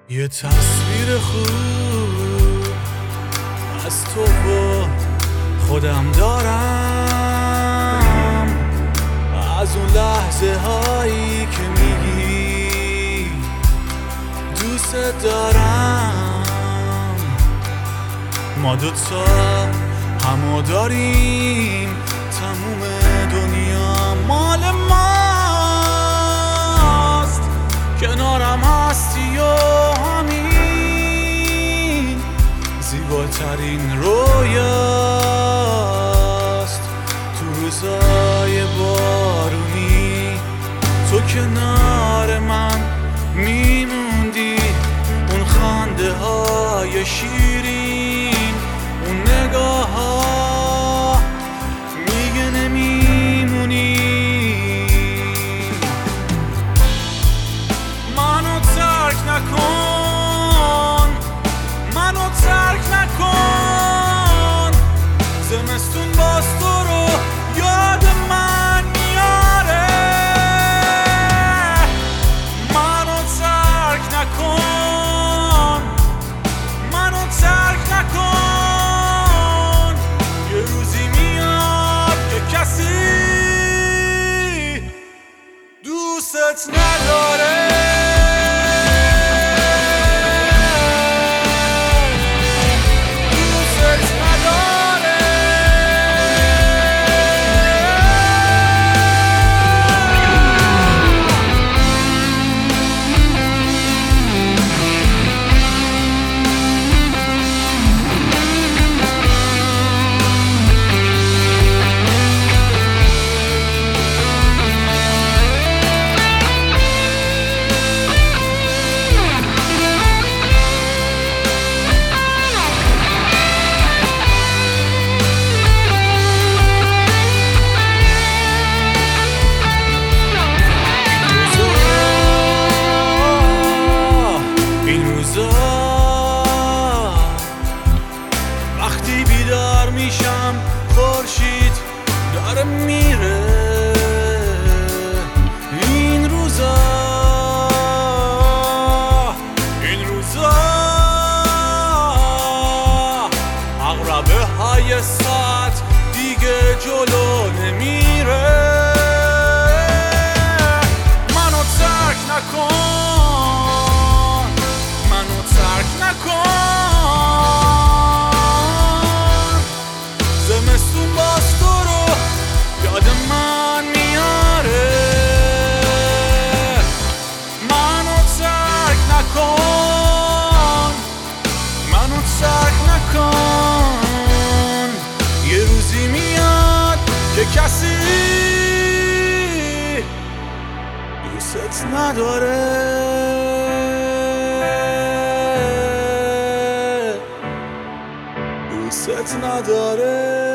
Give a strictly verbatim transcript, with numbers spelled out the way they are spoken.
یه تصویر خوب از تو و خودم دارم، از اون لحظه هایی که میگی دوست دارم. ما دوتا همو داریم، تموم دنیا مال ماست، کنارم هستی و همین زیباترین رویاست. تو روزای بارونی تو کنار من میموندی، اون خنده های شیرین، اون نگاه ها میگه نمیمونی. منو ترک نکن، منو ترک نکن، زمستون باز تو رو یاد من میاره. منو ترک نکن، منو ترک نکن، یه روزی میاد که کسی دوست نداره. وقتی بیدار میشم خورشید داره میره. این روزا این روزا عقربه های ساعت دیگه جلو نمیره. منو ترک نکن، منو ترک نکن، زمستون باز تو رو یاد من میاره. منو ترک نکن، منو ترک نکن، یه روزی میاد که کسی دوست نداره. دوست نداره.